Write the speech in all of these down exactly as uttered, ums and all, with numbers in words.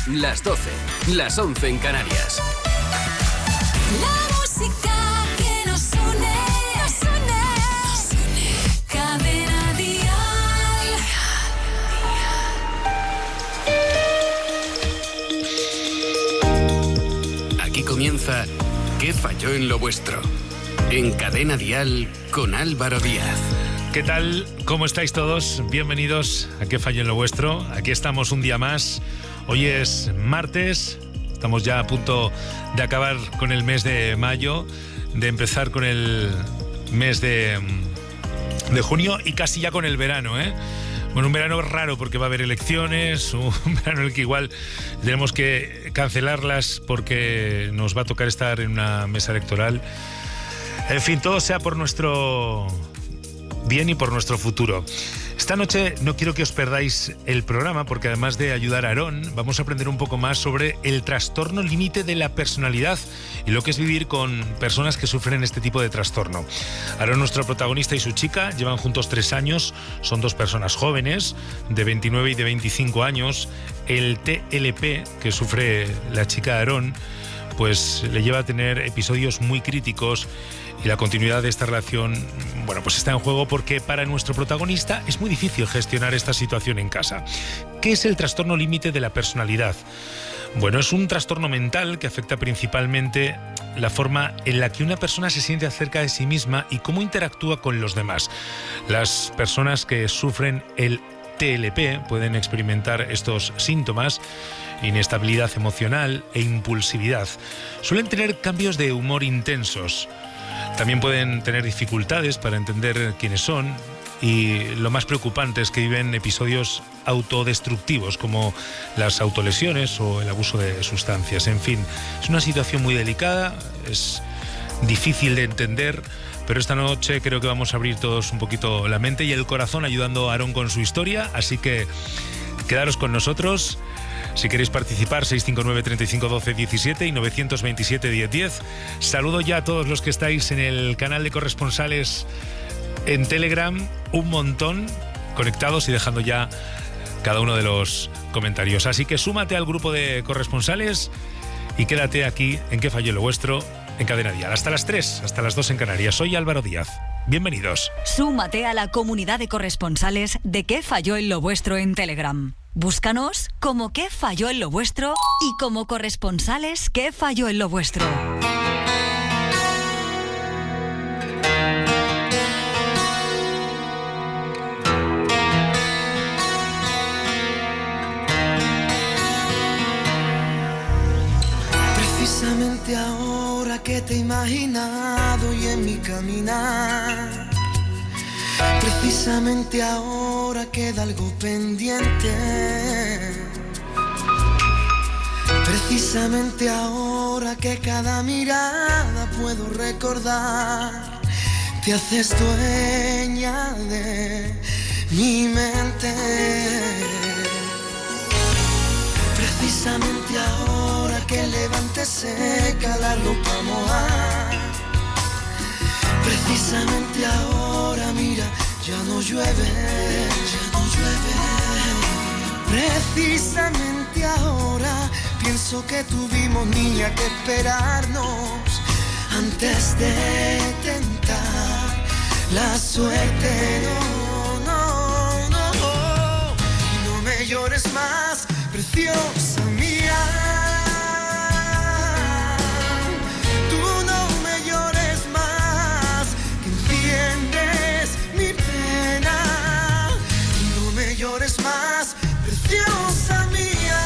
las doce, las once en Canarias. La música que nos une, nos une, nos une. Cadena Dial. Aquí comienza ¿Qué falló en lo vuestro? En Cadena Dial con Álvaro Díaz. ¿Qué tal? ¿Cómo estáis todos? Bienvenidos a ¿Qué falló en lo vuestro? Aquí estamos un día más. Hoy es martes. Estamos ya a punto de acabar con el mes de mayo, de empezar con el mes de, de junio y casi ya con el verano, ¿eh? Bueno, un verano raro porque va a haber elecciones, un verano en el que igual tenemos que cancelarlas porque nos va a tocar estar en una mesa electoral. En fin, todo sea por nuestro bien y por nuestro futuro. Esta noche no quiero que os perdáis el programa porque además de ayudar a Aarón, vamos a aprender un poco más sobre el trastorno límite de la personalidad y lo que es vivir con personas que sufren este tipo de trastorno. Aarón, nuestro protagonista, y su chica llevan juntos tres años, son dos personas jóvenes, de veintinueve y de veinticinco años. El T L P que sufre la chica de Aarón, pues le lleva a tener episodios muy críticos. Y la continuidad de esta relación, bueno, pues está en juego porque para nuestro protagonista es muy difícil gestionar esta situación en casa. ¿Qué es el trastorno límite de la personalidad? Bueno, es un trastorno mental que afecta principalmente la forma en la que una persona se siente acerca de sí misma y cómo interactúa con los demás. Las personas que sufren el T L P pueden experimentar estos síntomas: inestabilidad emocional e impulsividad. Suelen tener cambios de humor intensos. También pueden tener dificultades para entender quiénes son y lo más preocupante es que viven episodios autodestructivos como las autolesiones o el abuso de sustancias. En fin, es una situación muy delicada, es difícil de entender, pero esta noche creo que vamos a abrir todos un poquito la mente y el corazón ayudando a Aarón con su historia, así que quedaros con nosotros. Si queréis participar, seis cinco nueve, treinta y cinco, doce, diecisiete y nueve dos siete, diez, diez. Saludo ya a todos los que estáis en el canal de corresponsales en Telegram, un montón conectados y dejando ya cada uno de los comentarios. Así que súmate al grupo de corresponsales y quédate aquí en ¿Qué falló lo vuestro? En Cadena Dial. Hasta las tres, hasta las dos en Canarias. Soy Álvaro Díaz. Bienvenidos. Súmate a la comunidad de corresponsales de ¿Qué falló en lo vuestro? En Telegram. Búscanos como ¿Qué falló en lo vuestro? Y como corresponsales ¿Qué falló en lo vuestro? Precisamente ahora que te he imaginado y en mi caminar, precisamente ahora queda algo pendiente. Precisamente ahora que cada mirada puedo recordar, te haces dueña de mi mente. Precisamente ahora que levantes seca la ropa mojada, precisamente ahora, mira, ya no llueve, ya no llueve. Precisamente ahora pienso que tuvimos, niña, que esperarnos antes de tentar la suerte. No, no, no, no me llores más, preciosa mía. Llores más, preciosa mía.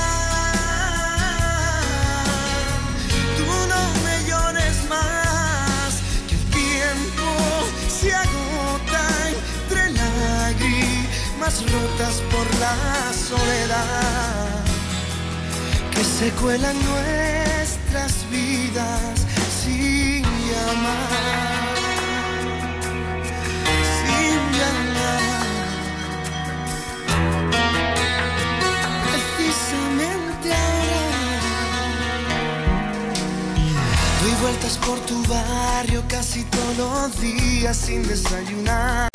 Tú no me llores más, que el tiempo se agota entre lágrimas rotas por la soledad que se cuelan nuestras vidas sin llamar, sin llamar. Doy vueltas por tu barrio casi todos los días sin desayunar.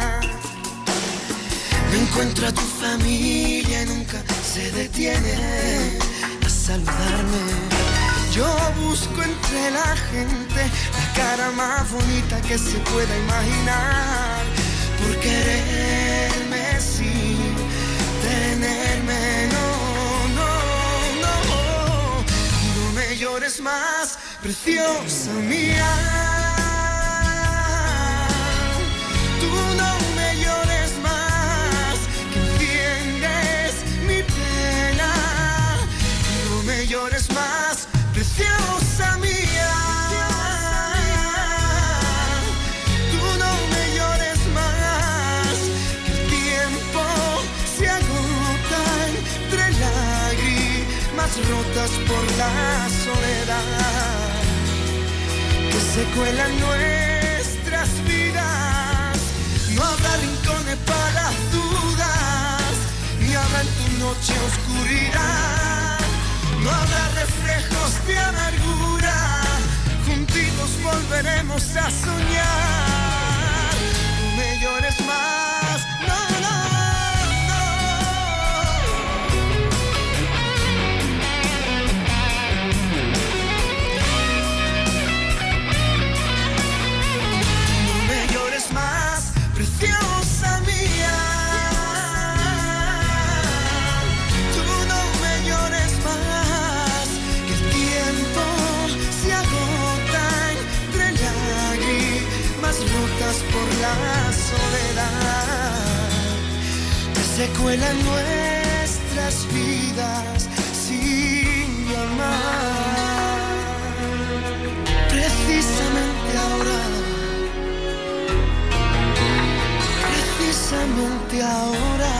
Me encuentro a tu familia y nunca se detiene a saludarme. Yo busco entre la gente la cara más bonita que se pueda imaginar. Por quererme sin tenerme, no, no, no. No me llores más, preciosa mía. Tú no me llores más, que enciendes mi pena. No me llores más, preciosa mía. Tú no me llores más, que el tiempo se agota entre lágrimas rotas por la soledad que se cuelan nuestras vidas. No habrá rincones para dudas, ni habrá en tu noche oscuridad. No habrá reflejos de amargura, juntitos volveremos a soñar. No me llores más, no, no, no. No me llores más, preciosa mía. Tú no me llores más, que el tiempo se agota entre lágrimas rotas por la soledad que se cuelan nuestras vidas sin llamar. Precisamente ahora, precisamente ahora.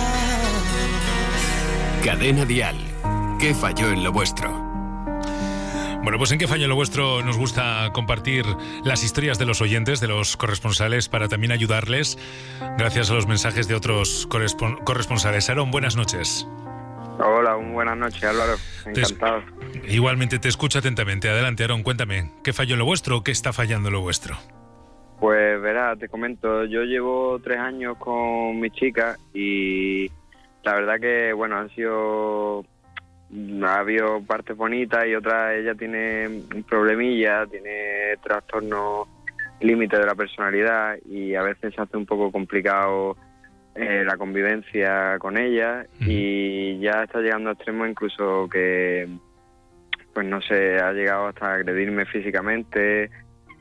Cadena Dial. ¿Qué falló en lo vuestro? Bueno, pues en Qué falló en lo vuestro nos gusta compartir las historias de los oyentes, de los corresponsales, para también ayudarles gracias a los mensajes de otros correspon- corresponsales. Aaron, buenas noches. Hola, muy buenas noches, Álvaro. Encantado. Te, igualmente, te escucho atentamente. Adelante, Aaron, cuéntame, ¿qué falló en lo vuestro o qué está fallando en lo vuestro? Pues verá, te comento, yo llevo tres años con mi chica y la verdad que, bueno, han sido... ha habido partes bonitas y otras. Ella tiene un problemilla, tiene trastorno límite de la personalidad y a veces se hace un poco complicado eh, la convivencia con ella. Mm. Y ya está llegando a extremos incluso que, pues no sé, ha llegado hasta agredirme físicamente.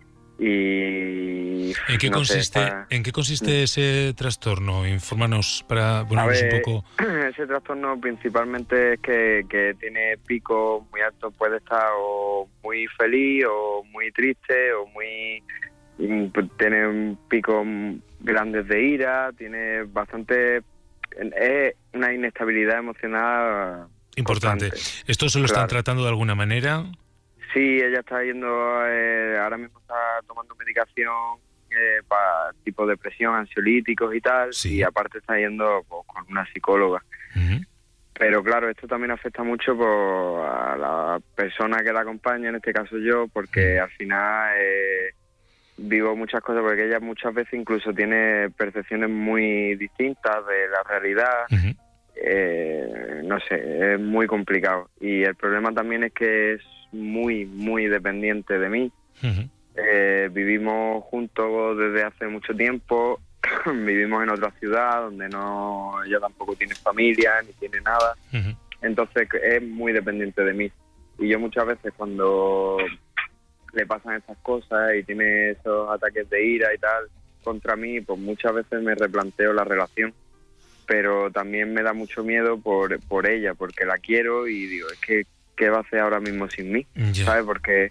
Y ¿En qué no consiste, sé, está... ¿en qué consiste ese trastorno? Infórmanos para ponernos un poco. Ese trastorno principalmente es que, que tiene picos muy altos, puede estar o muy feliz o muy triste o muy... tiene picos grandes de ira, tiene bastante... es una inestabilidad emocional importante. Constante. ¿Esto se lo Claro. están tratando de alguna manera? Sí, ella está yendo, eh, ahora mismo está tomando medicación eh, para tipo depresión, ansiolíticos y tal, Sí. y aparte está yendo pues, con una psicóloga. Uh-huh. Pero claro, esto también afecta mucho pues, a la persona que la acompaña, en este caso yo, porque al final eh, vivo muchas cosas, porque ella muchas veces incluso tiene percepciones muy distintas de la realidad. Uh-huh. Eh, no sé, es muy complicado. Y el problema también es que es muy, muy dependiente de mí. Uh-huh. Eh, vivimos juntos desde hace mucho tiempo, vivimos en otra ciudad donde no, ella tampoco tiene familia ni tiene nada. Uh-huh. Entonces es muy dependiente de mí. Y yo muchas veces cuando le pasan estas cosas y tiene esos ataques de ira y tal contra mí, pues muchas veces me replanteo la relación. Pero también me da mucho miedo por, por ella, porque la quiero y digo, es que ¿qué va a hacer ahora mismo sin mí? Ya. ¿Sabes? Porque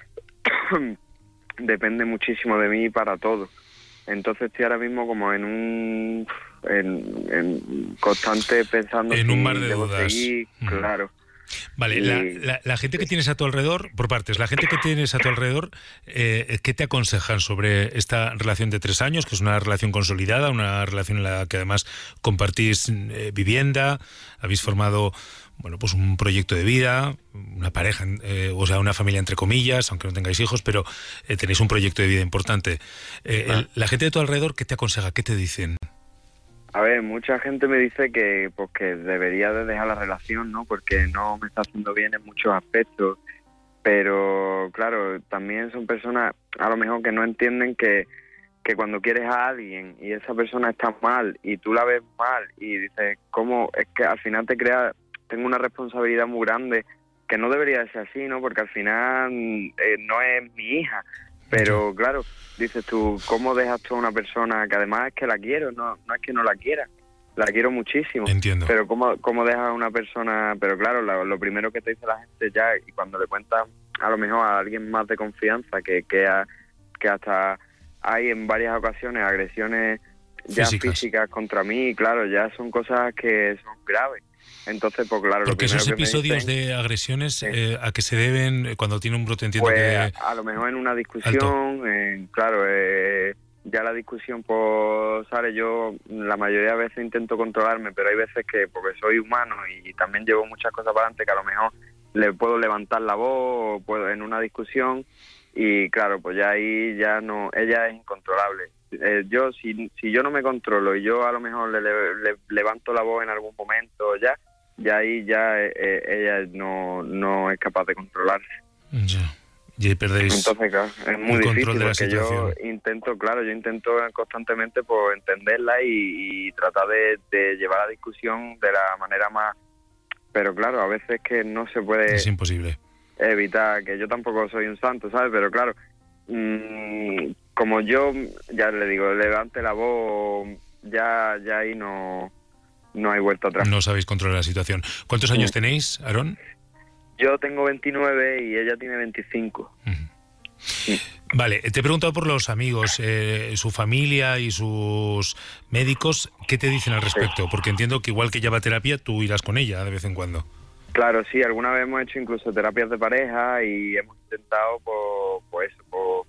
depende muchísimo de mí para todo. Entonces estoy ahora mismo como en un... en, en constante pensando En si un mar de debo dudas. seguir, Mm. claro. Vale, Y- la, la, la gente que tienes a tu alrededor, por partes, la gente que tienes a tu alrededor, eh, ¿qué te aconsejan sobre esta relación de tres años, que es una relación consolidada, una relación en la que además compartís eh, vivienda, habéis formado, bueno, pues un proyecto de vida, una pareja, eh, o sea, una familia entre comillas, aunque no tengáis hijos, pero eh, tenéis un proyecto de vida importante. Eh, Ah. el- la gente de tu alrededor, ¿qué te aconseja? ¿Qué te dicen? A ver, mucha gente me dice que pues que debería de dejar la relación, ¿no? Porque no me está haciendo bien en muchos aspectos. Pero, claro, también son personas a lo mejor que no entienden que, que cuando quieres a alguien y esa persona está mal y tú la ves mal y dices, ¿cómo? Es que al final te crea, tengo una responsabilidad muy grande que no debería de ser así, ¿no? Porque al final eh, no es mi hija. Pero, claro, dices tú, ¿cómo dejas tú a una persona que además es que la quiero? No, no es que no la quiera. La quiero muchísimo. Entiendo. Pero ¿cómo, cómo dejas a una persona? Pero claro, lo, lo primero que te dice la gente ya, y cuando le cuentas a lo mejor a alguien más de confianza, que, que, a, que hasta hay en varias ocasiones agresiones ya físicas. físicas contra mí, claro, ya son cosas que son graves. Entonces, pues claro, Porque lo primero esos que me episodios dicen, de agresiones, Sí. eh, ¿a qué se deben cuando tiene un brote? Entiendo pues que... a lo mejor en una discusión, en- claro, eh, ya la discusión pues sale, yo la mayoría de veces intento controlarme, pero hay veces que, porque soy humano y también llevo muchas cosas para adelante, que a lo mejor le puedo levantar la voz o puedo en una discusión y claro, pues ya ahí ya no, ella es incontrolable. Eh, yo, si, si yo no me controlo y yo a lo mejor le, le- le levanto la voz en algún momento ya, ya ahí ya eh, eh, ella no, no es capaz de controlarse. Ya. Y ahí perdéis... Entonces, claro, es muy el difícil control de la porque yo situación. intento, claro, yo intento constantemente pues entenderla y, y tratar de, de llevar la discusión de la manera más... Pero claro, a veces que no se puede Es imposible. evitar, que yo tampoco soy un santo, ¿sabes? Pero claro, mmm, como yo, ya le digo, levante la voz, ya, ya ahí no, no hay vuelta atrás. No sabéis controlar la situación. ¿Cuántos años tenéis, Aarón? Yo tengo veintinueve y ella tiene veinticinco. Vale, te he preguntado por los amigos, eh, su familia y sus médicos, ¿qué te dicen al respecto? Porque entiendo que igual que ella va a terapia, tú irás con ella de vez en cuando. Claro, sí, alguna vez hemos hecho incluso terapias de pareja y hemos intentado, pues, pues eso, pues,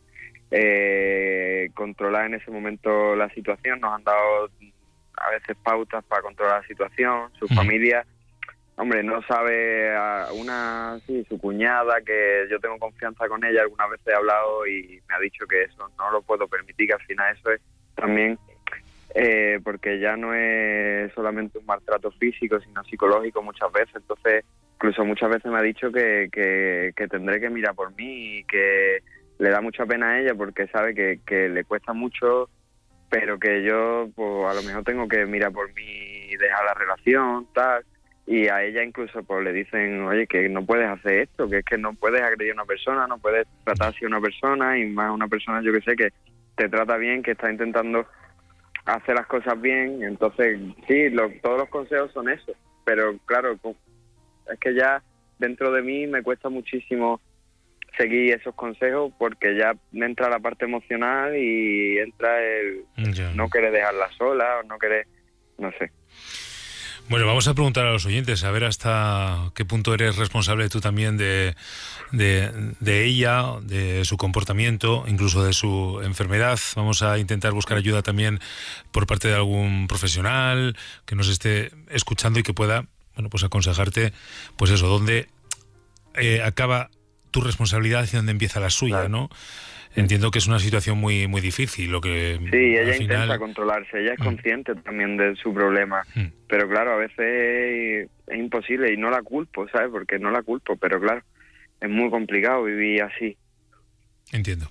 eh, controlar en ese momento la situación. Nos han dado a veces pautas para controlar la situación. Su Ujú. familia, hombre, no sabe, a una, sí, su cuñada, que yo tengo confianza con ella, algunas veces he hablado y me ha dicho que eso no lo puedo permitir, que al final eso es también... Eh, porque ya no es solamente un maltrato físico, sino psicológico muchas veces. Entonces, incluso muchas veces me ha dicho que, que, que tendré que mirar por mí y que le da mucha pena a ella porque sabe que, que le cuesta mucho, pero que yo pues a lo mejor tengo que mirar por mí y dejar la relación, tal. Y a ella incluso pues le dicen, oye, que no puedes hacer esto, que es que no puedes agredir a una persona, no puedes tratar así a una persona, y más a una persona, yo que sé, que te trata bien, que está intentando hacer las cosas bien. Entonces sí, lo, todos los consejos son eso, pero claro, es que ya dentro de mí me cuesta muchísimo seguir esos consejos porque ya me entra la parte emocional y entra el Ya. no querer dejarla sola o no querer, no sé. Bueno, vamos a preguntar a los oyentes, a ver hasta qué punto eres responsable tú también de, de, de ella, de su comportamiento, incluso de su enfermedad. Vamos a intentar buscar ayuda también por parte de algún profesional que nos esté escuchando y que pueda, bueno, pues aconsejarte, pues eso, dónde eh, acaba tu responsabilidad y dónde empieza la suya, Claro. ¿no? Entiendo que es una situación muy muy difícil, lo que Sí, ella al final... intenta controlarse, ella es Mm. consciente también de su problema, Mm. pero claro, a veces es imposible y no la culpo, ¿sabes? Porque no la culpo, pero claro, es muy complicado vivir así. Entiendo.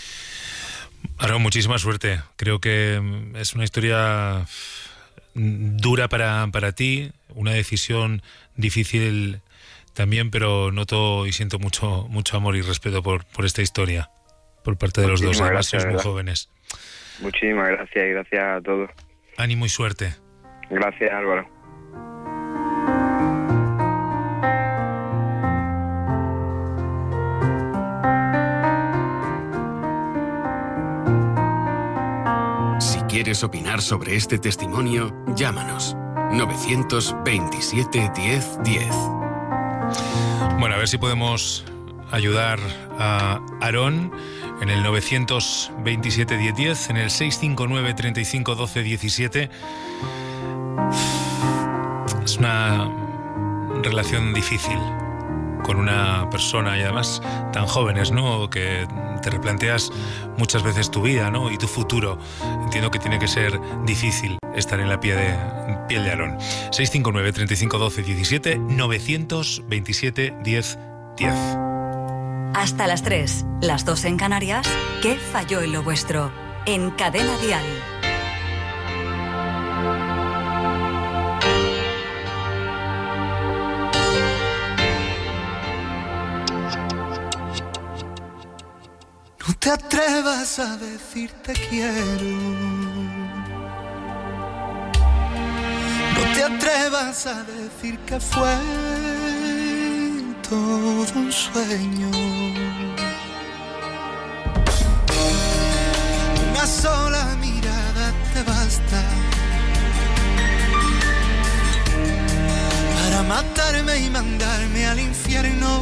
Aarón, muchísima suerte. Creo que mm, es una historia mm, dura para, para ti, una decisión difícil también, pero noto y siento mucho mucho amor y respeto por, por esta historia, por parte de los dos. Muchísimas Además, gracias, sois muy ¿verdad? jóvenes. Muchísimas gracias y gracias a todos. Ánimo y suerte. Gracias, Álvaro. Si quieres opinar sobre este testimonio, llámanos. novecientos veintisiete diez diez. Bueno, a ver si podemos ayudar a Aarón en el novecientos veintisiete diez diez, en el seiscientos cincuenta y nueve, treinta y cinco, doce, diecisiete. Es una relación difícil con una persona y además tan jóvenes, ¿no? Que te replanteas muchas veces tu vida, ¿no? Y tu futuro. Entiendo que tiene que ser difícil estar en la piel de, piel de Aarón. seis cinco nueve, treinta y cinco, doce, diecisiete, novecientos veintisiete, diez, diez. Hasta las tres, las dos en Canarias. ¿Qué falló en lo vuestro? En Cadena Dial. No te atrevas a decir te quiero. No te atrevas a decir que fue todo un sueño. Una sola mirada te basta para matarme y mandarme al infierno.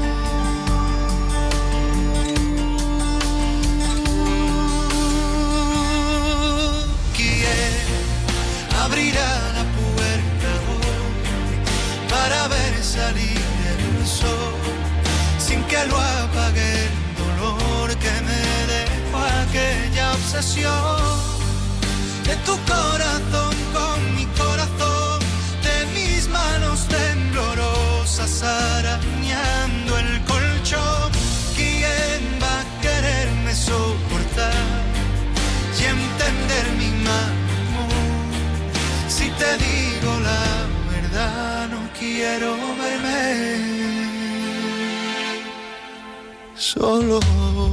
Abrirá la puerta hoy para ver salir el sol, sin que lo apague el dolor que me dejó aquella obsesión de tu corazón con mi corazón, de mis manos temblorosas arañando el colchón. ¿Quién va a quererme soportar y entender mi mal? Si te digo la verdad, no quiero verme solo.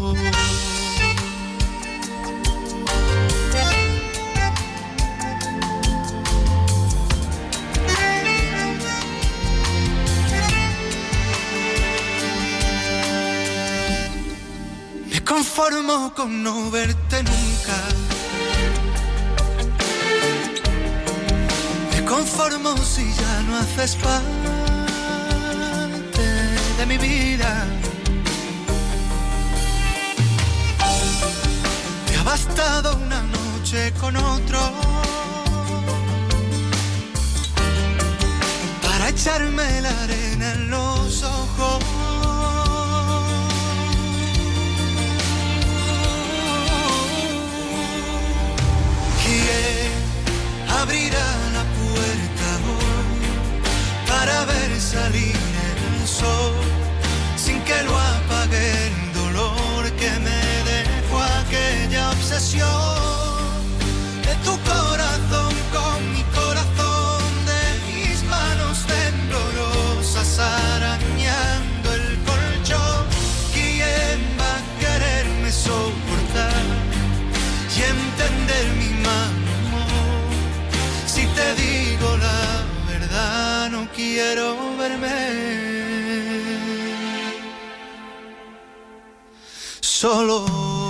Me conformo con no verte nunca. Conformo si ya no haces parte de mi vida. Te ha bastado una noche con otro para echarme la arena en los ojos. ¿Quién abrirá para ver salir el sol, sin que lo apague el dolor que me dejó aquella obsesión de tu corazón con mi corazón, de mis manos temblorosas arañando el colchón? ¿Quién va a quererme soportar y entender mi mal amor? Si te digo la verdad, no quiero verme solo.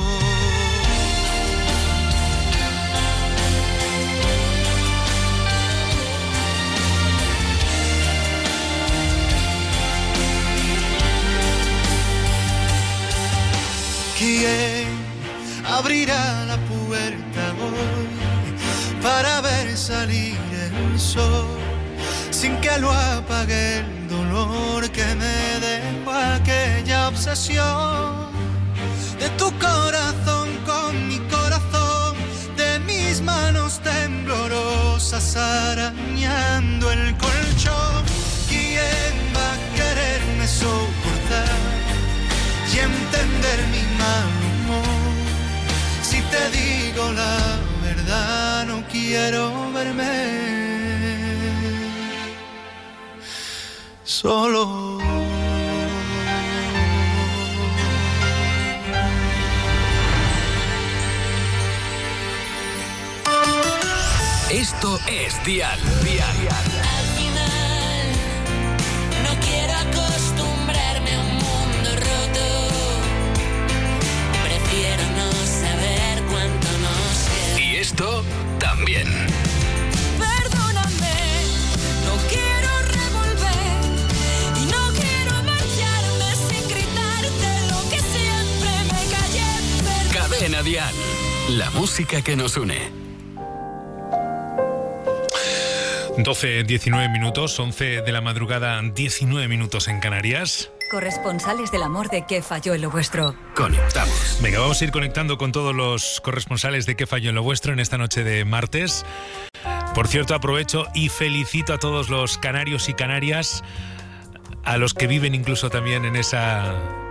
¿Quién abrirá la puerta hoy para ver salir el sol, sin que lo apague el dolor que me dejó aquella obsesión de tu corazón con mi corazón, de mis manos temblorosas arañando el colchón? ¿Quién va a quererme soportar y entender mi mal humor? Si te digo la verdad, no quiero verme solo. Esto es Dial. Dial. Al final, no quiero acostumbrarme a un mundo roto. Prefiero no saber cuánto nos queda. Y esto también. Perdóname, no quiero revolver y no quiero marcharme sin gritarte lo que siempre me callé. Cadena Dial. La música que nos une. doce, diecinueve minutos, once de la madrugada, diecinueve minutos en Canarias. Corresponsales del amor de ¿Qué falló en lo vuestro? Conectamos. Venga, vamos a ir conectando con todos los corresponsales de ¿Qué falló en lo vuestro? En esta noche de martes. Por cierto, aprovecho y felicito a todos los canarios y canarias, a los que viven incluso también en esa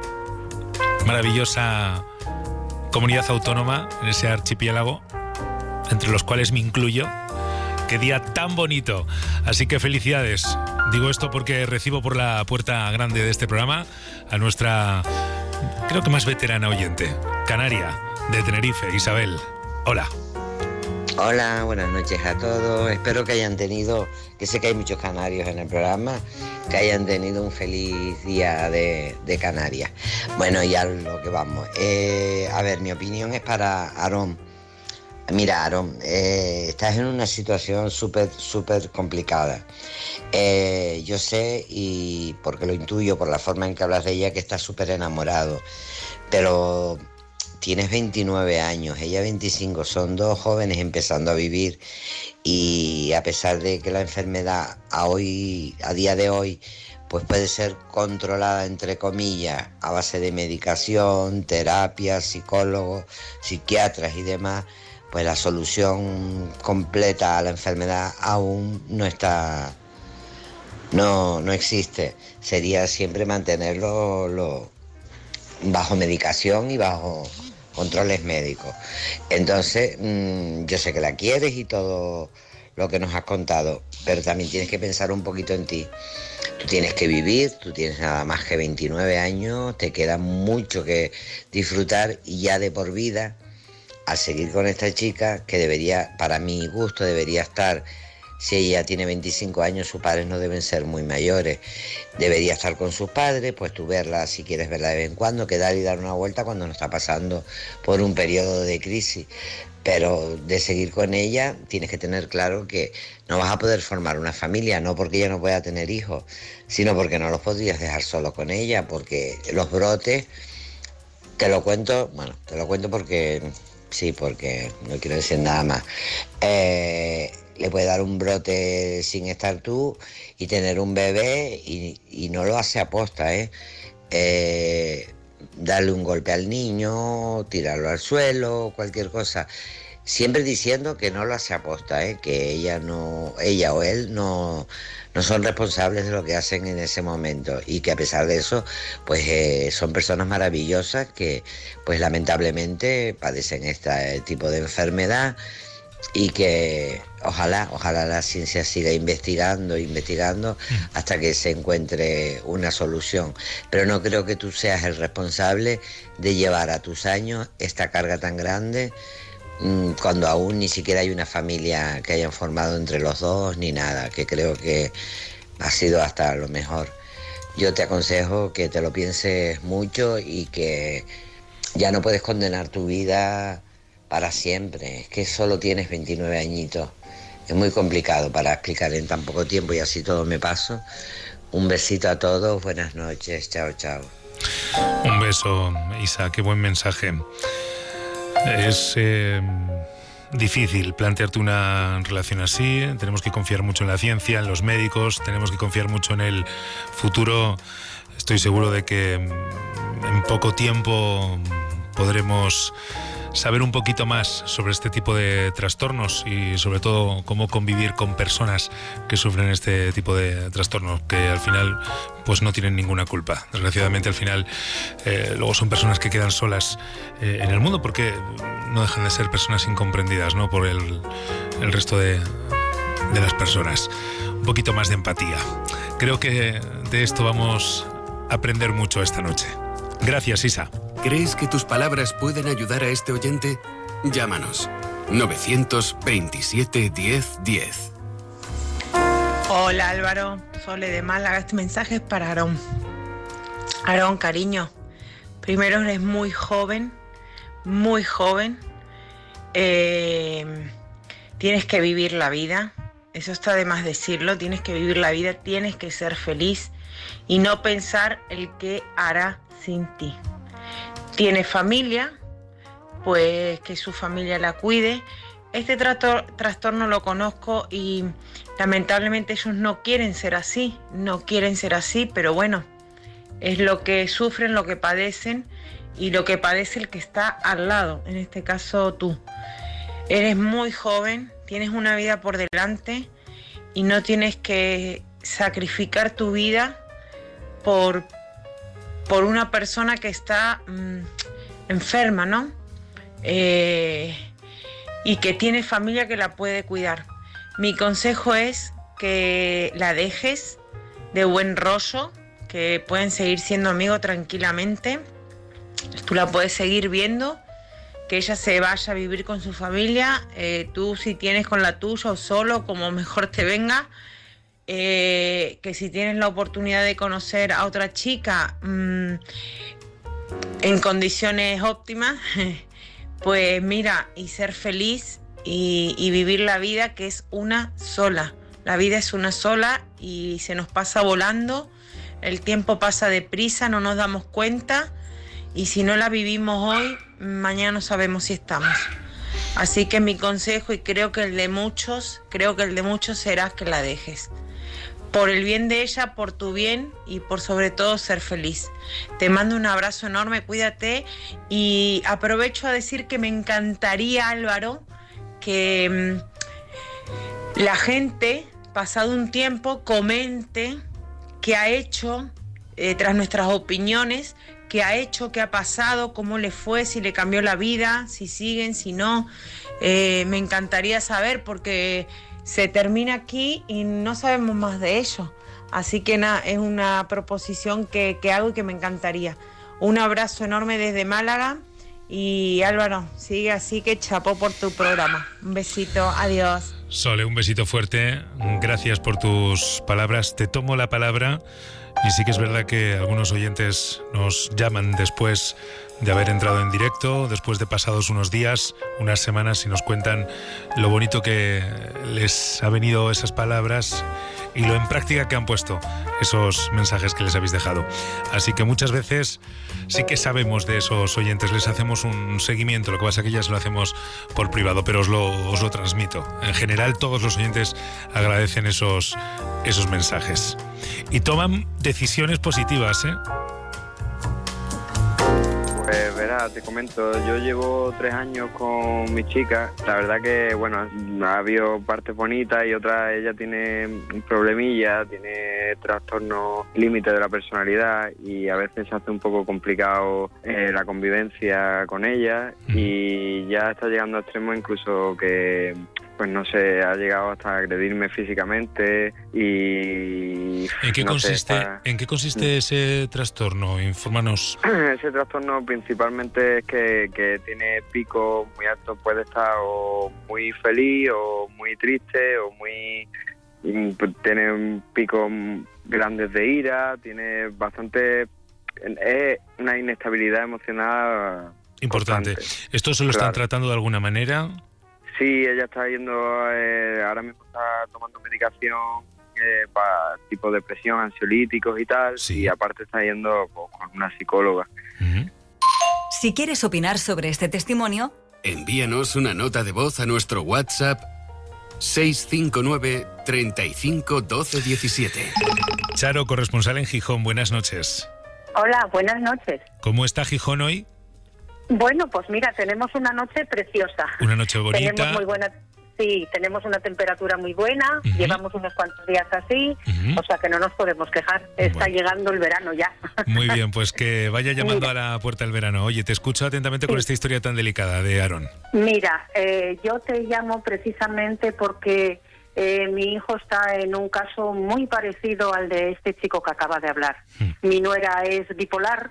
maravillosa comunidad autónoma, en ese archipiélago, entre los cuales me incluyo. Qué día tan bonito. Así que felicidades. Digo esto porque recibo por la puerta grande de este programa a nuestra, creo que más veterana oyente, canaria de Tenerife, Isabel. Hola. Hola, buenas noches a todos. Espero que hayan tenido, que sé que hay muchos canarios en el programa, que hayan tenido un feliz día de, de Canarias. Bueno, ya lo que vamos. Eh, a ver, mi opinión es para Aarón. Mira, Aarón, eh, estás en una situación súper, súper complicada. Eh, yo sé, y porque lo intuyo por la forma en que hablas de ella, que estás súper enamorado. Pero tienes veintinueve años, ella veinticinco, son dos jóvenes empezando a vivir. Y a pesar de que la enfermedad a hoy, a día de hoy, pues puede ser controlada, entre comillas, a base de medicación, terapia, psicólogos, psiquiatras y demás, pues la solución completa a la enfermedad aún no está, no, no existe. Sería siempre mantenerlo lo, bajo medicación y bajo controles médicos. Entonces, mmm, yo sé que la quieres y todo lo que nos has contado, pero también tienes que pensar un poquito en ti. Tú tienes que vivir, tú tienes nada más que veintinueve años, te queda mucho que disfrutar y ya de por vida, al seguir con esta chica, que debería, para mi gusto, debería estar, si ella tiene veinticinco años, sus padres no deben ser muy mayores, debería estar con sus padres, pues tú verla, si quieres verla de vez en cuando, quedar y dar una vuelta cuando no está pasando por un periodo de crisis. Pero de seguir con ella, tienes que tener claro que no vas a poder formar una familia, no porque ella no pueda tener hijos, sino porque no los podrías dejar solo con ella, porque los brotes, te lo cuento, bueno, te lo cuento porque... Sí, porque no quiero decir nada más. Eh, le puede dar un brote sin estar tú y tener un bebé y, y no lo hace aposta, ¿eh? Eh, darle un golpe al niño, tirarlo al suelo, cualquier cosa. Siempre diciendo que no lo hace aposta, ¿eh? Que ella no, ella o él no, no son responsables de lo que hacen en ese momento y que a pesar de eso, pues eh, son personas maravillosas que, pues lamentablemente padecen este tipo de enfermedad y que ojalá, ojalá la ciencia siga investigando, investigando hasta que se encuentre una solución. Pero no creo que tú seas el responsable de llevar a tus años esta carga tan grande, cuando aún ni siquiera hay una familia que hayan formado entre los dos ni nada, que creo que ha sido hasta lo mejor. Yo te aconsejo que te lo pienses mucho y que ya no puedes condenar tu vida para siempre, es que solo tienes veintinueve añitos, es muy complicado para explicar en tan poco tiempo y así todo me paso. Un besito a todos, buenas noches, chao, chao. Un beso, Isa, qué buen mensaje. Es eh, difícil plantearte una relación así, tenemos que confiar mucho en la ciencia, en los médicos, tenemos que confiar mucho en el futuro. Estoy seguro de que en poco tiempo podremos saber un poquito más sobre este tipo de trastornos y sobre todo cómo convivir con personas que sufren este tipo de trastornos, que al final pues no tienen ninguna culpa. Desgraciadamente al final eh, luego son personas que quedan solas eh, en el mundo porque no dejan de ser personas incomprendidas, ¿no?, por el, el resto de, de las personas. Un poquito más de empatía. Creo que de esto vamos a aprender mucho esta noche. Gracias, Isa. ¿Crees que tus palabras pueden ayudar a este oyente? Llámanos. novecientos veintisiete diez diez. Hola Álvaro, Sole de Málaga. Este mensaje es para Aarón. Aarón, cariño, primero eres muy joven, muy joven. Eh, tienes que vivir la vida, eso está de más decirlo, tienes que vivir la vida, tienes que ser feliz y no pensar el qué hará sin ti. Tienes familia, pues que su familia la cuide. Este trato, trastorno lo conozco y lamentablemente ellos no quieren ser así, no quieren ser así, pero bueno, es lo que sufren, lo que padecen y lo que padece el que está al lado, en este caso tú. Eres muy joven, tienes una vida por delante y no tienes que sacrificar tu vida por, por una persona que está mmm, enferma, ¿no? Eh, y que tiene familia que la puede cuidar. Mi consejo es que la dejes de buen rollo, que pueden seguir siendo amigos tranquilamente. Tú la puedes seguir viendo, que ella se vaya a vivir con su familia, eh, tú si tienes con la tuya o solo, como mejor te venga, eh, que si tienes la oportunidad de conocer a otra chica mmm, en condiciones óptimas, pues mira, y ser feliz y, y vivir la vida, que es una sola. La vida es una sola y se nos pasa volando, el tiempo pasa deprisa, no nos damos cuenta. Y si no la vivimos hoy, mañana no sabemos si estamos. Así que mi consejo, y creo que el de muchos, creo que el de muchos será que la dejes. Por el bien de ella, por tu bien y por sobre todo ser feliz. Te mando un abrazo enorme, cuídate. Y aprovecho a decir que me encantaría, Álvaro, que mmm, la gente, pasado un tiempo, comente qué ha hecho, eh, tras nuestras opiniones, qué ha hecho, qué ha pasado, cómo le fue, si le cambió la vida, si siguen, si no. Eh, me encantaría saber porque se termina aquí y no sabemos más de ello. Así que nada, es una proposición que, que hago y que me encantaría. Un abrazo enorme desde Málaga y Álvaro, sigue así, que chapó por tu programa. Un besito, adiós. Sole, un besito fuerte, gracias por tus palabras, te tomo la palabra. Y sí que es verdad que algunos oyentes nos llaman después de haber entrado en directo, después de pasados unos días, unas semanas, y nos cuentan lo bonito que les ha venido esas palabras y lo en práctica que han puesto esos mensajes que les habéis dejado. Así que muchas veces sí que sabemos de esos oyentes, les hacemos un seguimiento, lo que pasa es que ya se lo hacemos por privado, pero os lo, os lo transmito. En general todos los oyentes agradecen esos, esos mensajes y toman decisiones positivas, ¿eh? Pues verá, te comento, yo llevo tres años con mi chica. La verdad que, bueno, ha habido partes bonitas y otras. Ella tiene un problemilla, tiene trastorno límite de la personalidad y a veces se hace un poco complicado eh, la convivencia con ella, y ya está llegando a extremos incluso que, pues no sé, ha llegado hasta agredirme físicamente y... ¿En qué, no consiste, sé, está... ¿En qué consiste ese trastorno? Infórmanos. Ese trastorno principalmente es que, que tiene picos muy altos, puede estar o muy feliz o muy triste o muy... Tiene picos grandes de ira, tiene bastante... Es una inestabilidad emocional importante. Constante. ¿Esto se lo están Claro. tratando de alguna manera? Sí, ella está yendo, eh, ahora mismo está tomando medicación eh, para tipo depresión, ansiolíticos y tal, Sí. y aparte está yendo pues, con una psicóloga. Uh-huh. Si quieres opinar sobre este testimonio, Envíanos una nota de voz a nuestro WhatsApp seis cinco nueve, treinta y cinco, doce diecisiete. Charo, corresponsal en Gijón, buenas noches. Hola, buenas noches. ¿Cómo está Gijón hoy? Bueno, pues mira, tenemos una noche preciosa. Una noche bonita. Tenemos muy buena, sí, tenemos una temperatura muy buena, Uh-huh. llevamos unos cuantos días así, Uh-huh. o sea que no nos podemos quejar. Está Bueno. llegando el verano ya. Muy bien, pues que vaya llamando Mira. a la puerta del verano. Oye, te escucho atentamente con Sí. esta historia tan delicada de Aarón. Mira, eh, yo te llamo precisamente porque eh, mi hijo está en un caso muy parecido al de este chico que acaba de hablar. Mm. Mi nuera es bipolar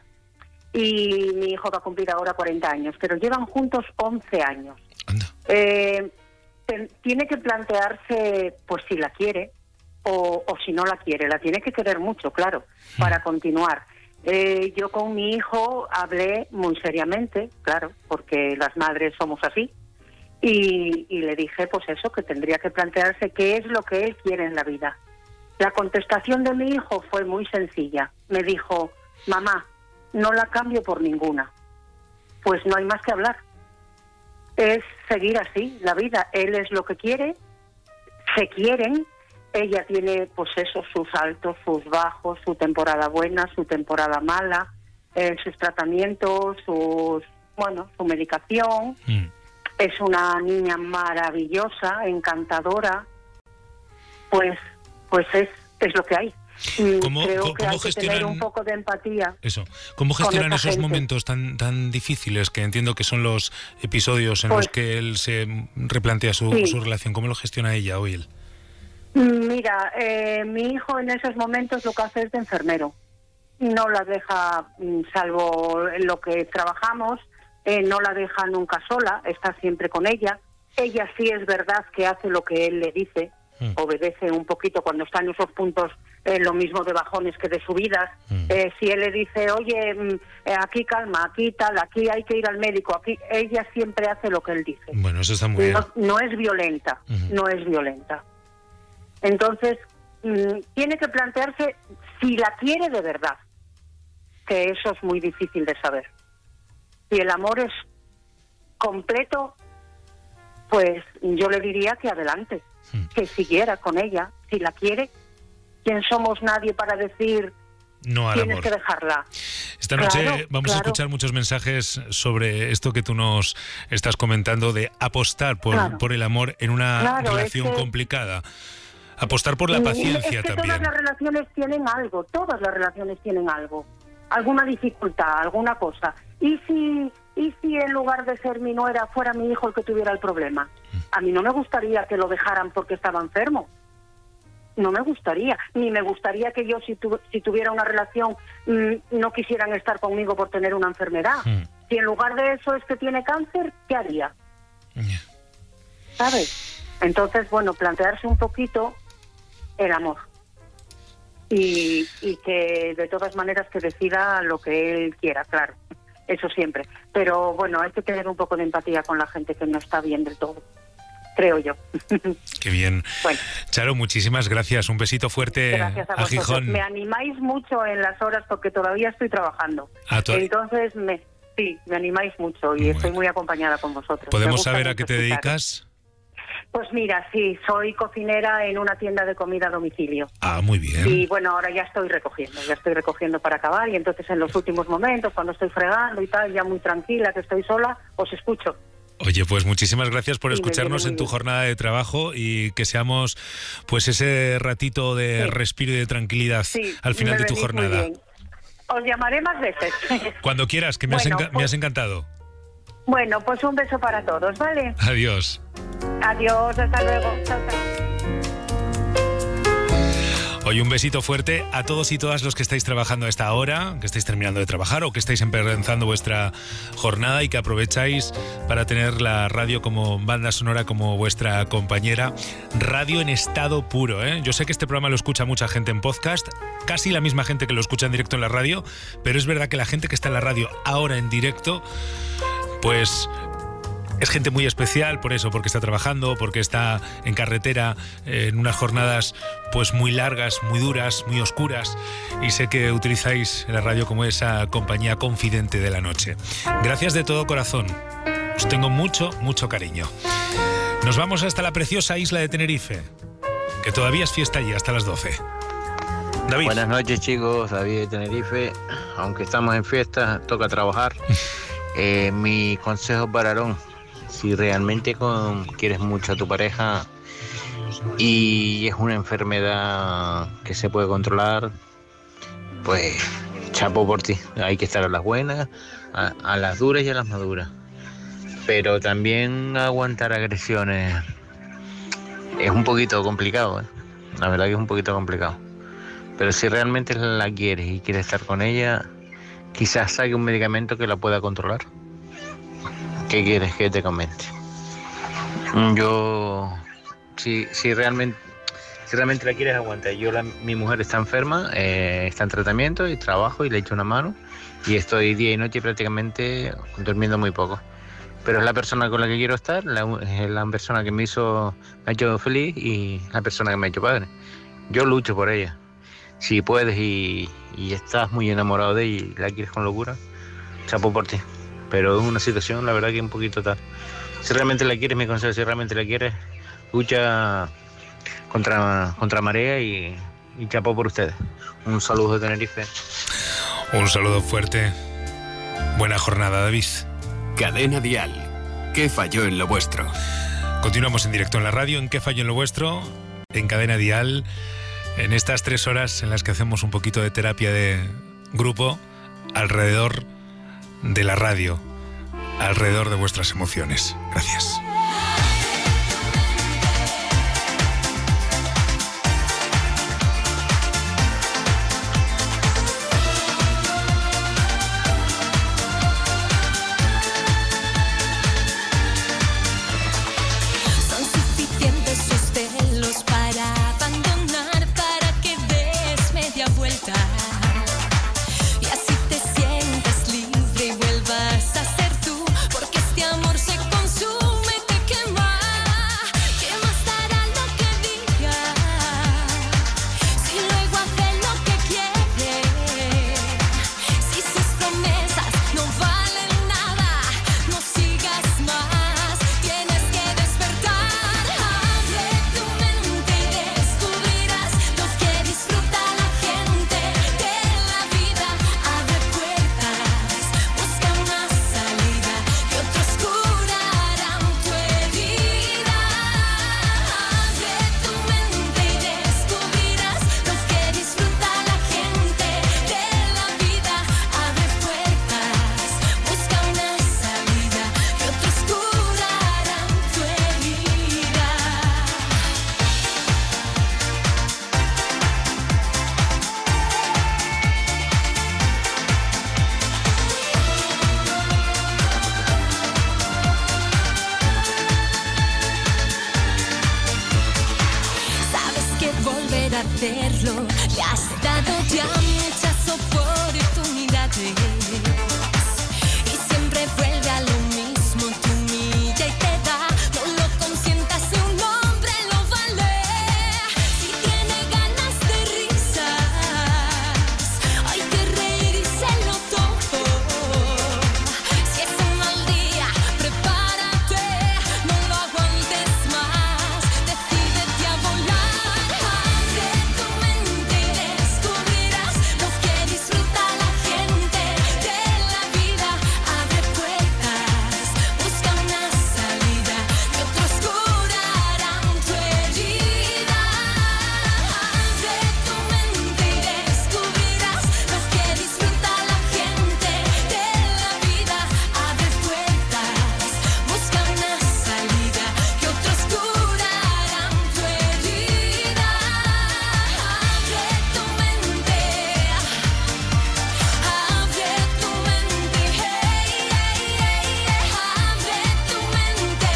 y mi hijo va a cumplir ahora cuarenta años, pero llevan juntos once años. Anda. Eh, te- tiene que plantearse, pues si la quiere o, o si no la quiere. La tiene que querer mucho, claro, para continuar. Eh, yo con mi hijo hablé muy seriamente, claro, porque las madres somos así, y, y le dije, pues eso, que tendría que plantearse qué es lo que él quiere en la vida. La contestación de mi hijo fue muy sencilla. Me dijo, mamá, no la cambio por ninguna. Pues no hay más que hablar. Es seguir así la vida. Él es lo que quiere, se quieren, ella tiene pues eso, sus altos, sus bajos, su temporada buena, su temporada mala, eh, sus tratamientos, sus, bueno, su medicación. Mm. es una niña maravillosa, encantadora, pues, pues es, es lo que hay. ¿Cómo, Creo cómo, que hay cómo que tener gestionan un poco de empatía. eso? ¿Cómo con gestionan esa esos gente. momentos tan tan difíciles que entiendo que son los episodios en Pues- los que él se replantea su, Sí. su relación? ¿Cómo lo gestiona ella o él? Mira, eh, mi hijo en esos momentos lo que hace es de enfermero. No la deja, mm, salvo en lo que trabajamos, eh, no la deja nunca sola, está siempre con ella. Ella sí es verdad que hace lo que él le dice, Mm. obedece un poquito cuando está en esos puntos, eh, lo mismo de bajones que de subidas. Mm. Eh, si él le dice, oye, mm, eh, aquí calma, aquí tal, aquí hay que ir al médico, aquí, ella siempre hace lo que él dice. Bueno, eso está muy bien. No, no es violenta, Ujú. no es violenta. Entonces, mm, tiene que plantearse si la quiere de verdad, que eso es muy difícil de saber. Si el amor es completo, pues yo le diría que adelante, Mm. que siguiera con ella. Si la quiere, ¿quién somos nadie para decir No al tienes amor. que dejarla? Esta noche Claro, vamos a claro. escuchar muchos mensajes sobre esto que tú nos estás comentando de apostar por, Claro. por el amor en una Claro, es relación que- complicada. Apostar por la Mm, paciencia es que también. todas las relaciones tienen algo, todas las relaciones tienen algo, alguna dificultad, alguna cosa. ¿Y si, y si en lugar de ser mi nuera fuera mi hijo el que tuviera el problema? A mí no me gustaría que lo dejaran porque estaba enfermo. No me gustaría, ni me gustaría que yo si, tu, si tuviera una relación mm, no quisieran estar conmigo por tener una enfermedad. Mm. Si en lugar de eso es que tiene cáncer, ¿qué haría? Ya. ¿Sabes? Entonces, bueno, plantearse un poquito el amor. Y, y que de todas maneras que decida lo que él quiera, claro. Eso siempre. Pero bueno, hay que tener un poco de empatía con la gente que no está bien del todo, creo yo. Qué bien. Bueno, Charo, muchísimas gracias. Un besito fuerte gracias a a vosotros. Gijón. Me animáis mucho en las horas porque todavía estoy trabajando. Ah, to- Entonces, me, sí, me animáis mucho y Muy estoy bueno. muy acompañada con vosotros. Me ¿Podemos gusta saber a mucho qué te escucharos. dedicas? Pues mira, sí, soy cocinera en una tienda de comida a domicilio. Ah, muy bien. Y bueno, ahora ya estoy recogiendo, ya estoy recogiendo para acabar y entonces en los últimos momentos, cuando estoy fregando y tal, ya muy tranquila, que estoy sola, os escucho. Oye, pues muchísimas gracias por Sí, me escucharnos viene en muy tu bien. jornada de trabajo y que seamos pues ese ratito de Sí. respiro y de tranquilidad Sí, al final me de tu venís muy jornada. bien. Os llamaré más veces. Cuando quieras, que me, has, Bueno, enca- me pues- has encantado. Bueno, pues un beso para todos, ¿vale? Adiós. Adiós, hasta luego. Chao, chao. Hoy un besito fuerte a todos y todas los que estáis trabajando a esta hora, que estáis terminando de trabajar o que estáis empezando vuestra jornada y que aprovecháis para tener la radio como banda sonora, como vuestra compañera. Radio en estado puro, ¿eh? Yo sé que este programa lo escucha mucha gente en podcast, casi la misma gente que lo escucha en directo en la radio, pero es verdad que la gente que está en la radio ahora en directo, pues es gente muy especial por eso, porque está trabajando, porque está en carretera, eh, en unas jornadas pues muy largas, muy duras, muy oscuras, y sé que utilizáis la radio como esa compañía confidente de la noche. Gracias de todo corazón. Os tengo mucho, mucho cariño. Nos vamos hasta la preciosa isla de Tenerife, que todavía es fiesta allí hasta las doce. David. Buenas noches, chicos. David de Tenerife. Aunque estamos en fiesta, toca trabajar. Eh, mi consejo para Aarón: si realmente con- quieres mucho a tu pareja y es una enfermedad que se puede controlar, pues chapo por ti. Hay que estar a las buenas, a, a las duras y a las maduras. Pero también aguantar agresiones es un poquito complicado, ¿eh? La verdad que es un poquito complicado. Pero si realmente la quieres y quieres estar con ella, quizás saque un medicamento que la pueda controlar. ¿Qué quieres que te comente? Yo, si, si realmente si realmente la quieres, aguanta. Yo, la, mi mujer está enferma, eh, está en tratamiento y trabajo y le echo una mano. Y estoy día y noche prácticamente durmiendo muy poco. Pero es la persona con la que quiero estar, la, es la persona que me hizo, me ha hecho feliz y la persona que me ha hecho padre. Yo lucho por ella. Si puedes y, y estás muy enamorado de ella y la quieres con locura, chapo por ti. Pero es una situación, la verdad, que un poquito tal. Si realmente la quieres, mi consejo, si realmente la quieres, lucha contra, contra marea y, y chapo por ustedes. Un saludo de Tenerife. Un saludo fuerte. Buena jornada, David. Cadena Dial. ¿Qué falló en lo vuestro? Continuamos en directo en la radio, en ¿Qué falló en lo vuestro? En Cadena Dial, en estas tres horas en las que hacemos un poquito de terapia de grupo alrededor de la radio, alrededor de vuestras emociones. Gracias. hacerlo. Le has dado ya muchas oportunidades y siempre vuelve a lo mismo, te humilla y te da. No lo consientas, si un hombre lo vale. Si tiene ganas de risas, hay que reírselo todo. Si es un mal día, prepárate, no lo aguantes más. Decídete a volar. Abre tu mente y descubrirás lo que disfruta la gente de la vida. Abre puertas, busca una salida que otros curarán tu herida. Abre tu mente y descubrirás lo que disfruta la gente de la vida. Abre puertas, busca una salida que otros curarán tu herida. Abre tu mente, abre tu mente, hey, hey, hey, abre tu mente,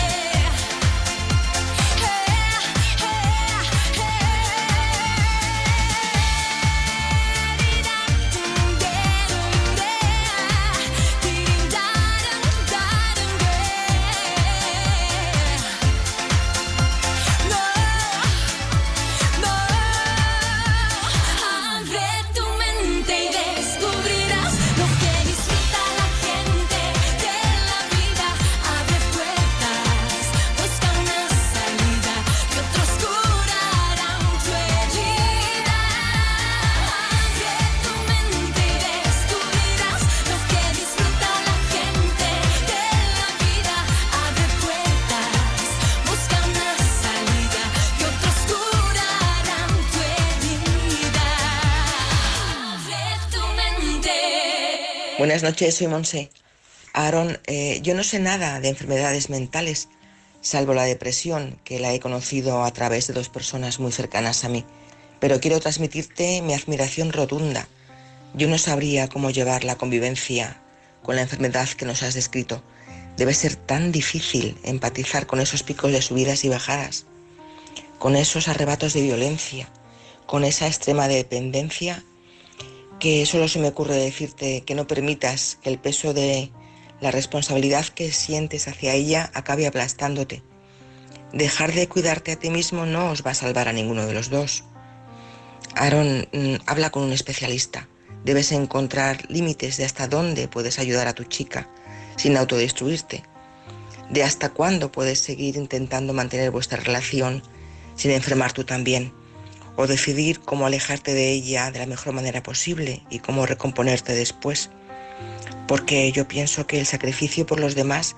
abre tu mente y descubrirás lo que disfruta la gente de la vida. Abre puertas, busca una salida que otros curarán tu herida. Abre tu mente y descubrirás lo que disfruta la gente de la vida. Abre puertas, busca una salida que otros curarán tu herida. Abre tu mente. Buenas noches, soy Monse. Aaron, eh, yo no sé nada de enfermedades mentales, salvo la depresión, que la he conocido a través de dos personas muy cercanas a mí. Pero quiero transmitirte mi admiración rotunda. Yo no sabría cómo llevar la convivencia con la enfermedad que nos has descrito. Debe ser tan difícil empatizar con esos picos de subidas y bajadas, con esos arrebatos de violencia, con esa extrema dependencia, que solo se me ocurre decirte que no permitas que el peso de la responsabilidad que sientes hacia ella acabe aplastándote. Dejar de cuidarte a ti mismo no os va a salvar a ninguno de los dos. Aaron, mm, habla con un especialista. Debes encontrar límites de hasta dónde puedes ayudar a tu chica sin autodestruirte, de hasta cuándo puedes seguir intentando mantener vuestra relación sin enfermar tú también, o decidir cómo alejarte de ella de la mejor manera posible y cómo recomponerte después. Porque yo pienso que el sacrificio por los demás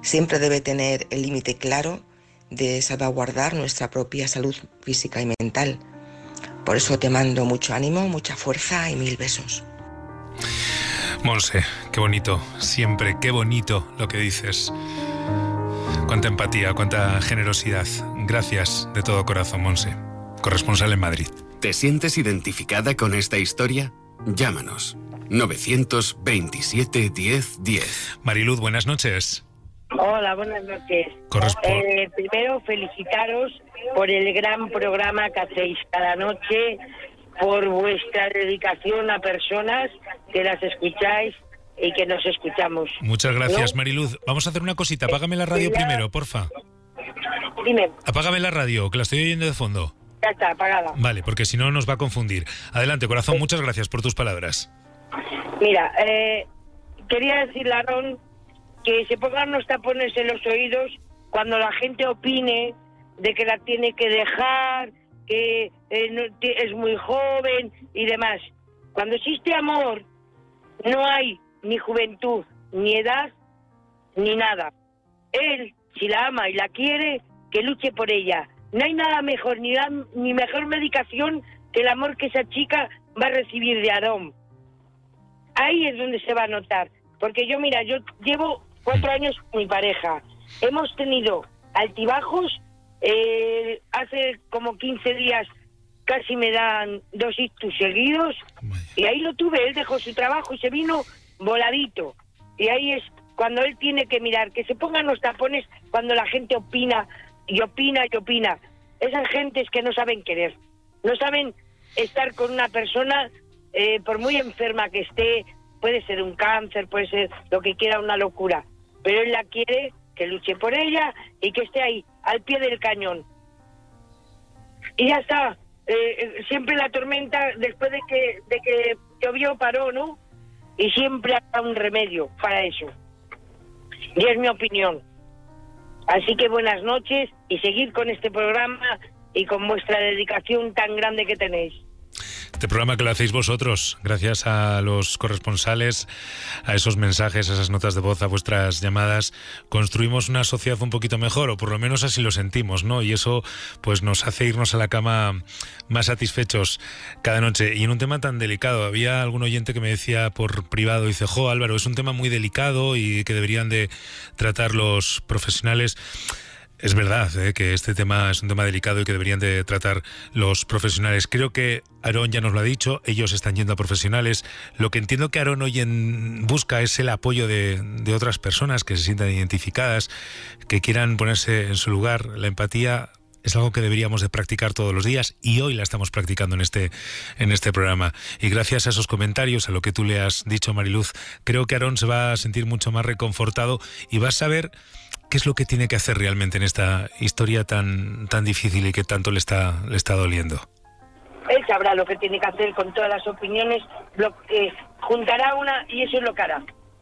siempre debe tener el límite claro de salvaguardar nuestra propia salud física y mental. Por eso te mando mucho ánimo, mucha fuerza y mil besos. Monse, qué bonito, siempre, qué bonito lo que dices. Cuánta empatía, cuánta generosidad. Gracias de todo corazón, Monse. Corresponsal en Madrid. ¿Te sientes identificada con esta historia? Llámanos. novecientos veintisiete diez diez. Mariluz, buenas noches. Hola, buenas noches. Correspo- Eh, primero, felicitaros por el gran programa que hacéis cada noche, por vuestra dedicación a personas que las escucháis y que nos escuchamos. Muchas gracias, ¿No? Mariluz. Vamos a hacer una cosita. Apágame la radio Quería- primero, porfa. Dime, Apágame la radio, que la estoy oyendo de fondo. ya está, apagada. Vale, porque si no nos va a confundir. Adelante, corazón, muchas gracias por tus palabras. Mira, eh, quería decirle a Aarón que se pongan los tapones en los oídos cuando la gente opine de que la tiene que dejar, que eh, no, que es muy joven y demás. Cuando existe amor, no hay ni juventud, ni edad, ni nada. Él, si la ama y la quiere, que luche por ella. No hay nada mejor, ni, da, ni mejor medicación que el amor que esa chica va a recibir de Aarón. Ahí es donde se va a notar. Porque yo, mira, yo llevo cuatro años con mi pareja. Hemos tenido altibajos. Eh, hace como quince días casi me dan dos ictus seguidos. Y ahí lo tuve. Él dejó su trabajo y se vino voladito. Y ahí es cuando él tiene que mirar, que se pongan los tapones cuando la gente opina y opina y opina. Esas gentes que no saben querer. No saben estar con una persona, eh, por muy enferma que esté, puede ser un cáncer, puede ser lo que quiera, una locura. Pero él la quiere, que luche por ella y que esté ahí, al pie del cañón. Y ya está. Eh, siempre la tormenta, después de que, de que llovió, paró, ¿no? Y siempre habrá un remedio para eso. Y es mi opinión. Así que buenas noches y seguir con este programa y con vuestra dedicación tan grande que tenéis. Este programa que lo hacéis vosotros, gracias a los corresponsales, a esos mensajes, a esas notas de voz, a vuestras llamadas, construimos una sociedad un poquito mejor, o por lo menos así lo sentimos, ¿no? Y eso pues nos hace irnos a la cama más satisfechos cada noche. Y en un tema tan delicado, había algún oyente que me decía por privado, dice, jo, Álvaro, es un tema muy delicado y que deberían de tratar los profesionales. Es verdad ¿eh? que este tema es un tema delicado y que deberían de tratar los profesionales. Creo que Aarón ya nos lo ha dicho, ellos están yendo a profesionales. Lo que entiendo que Aarón hoy en busca es el apoyo de, de otras personas que se sientan identificadas, que quieran ponerse en su lugar. La empatía es algo que deberíamos de practicar todos los días y hoy la estamos practicando en este, en este programa. Y gracias a esos comentarios, a lo que tú le has dicho, Mariluz, creo que Aarón se va a sentir mucho más reconfortado y va a saber qué es lo que tiene que hacer realmente en esta historia tan, tan difícil y que tanto le está, le está doliendo. Él sabrá lo que tiene que hacer con todas las opiniones, lo que juntará una y eso es lo que hará.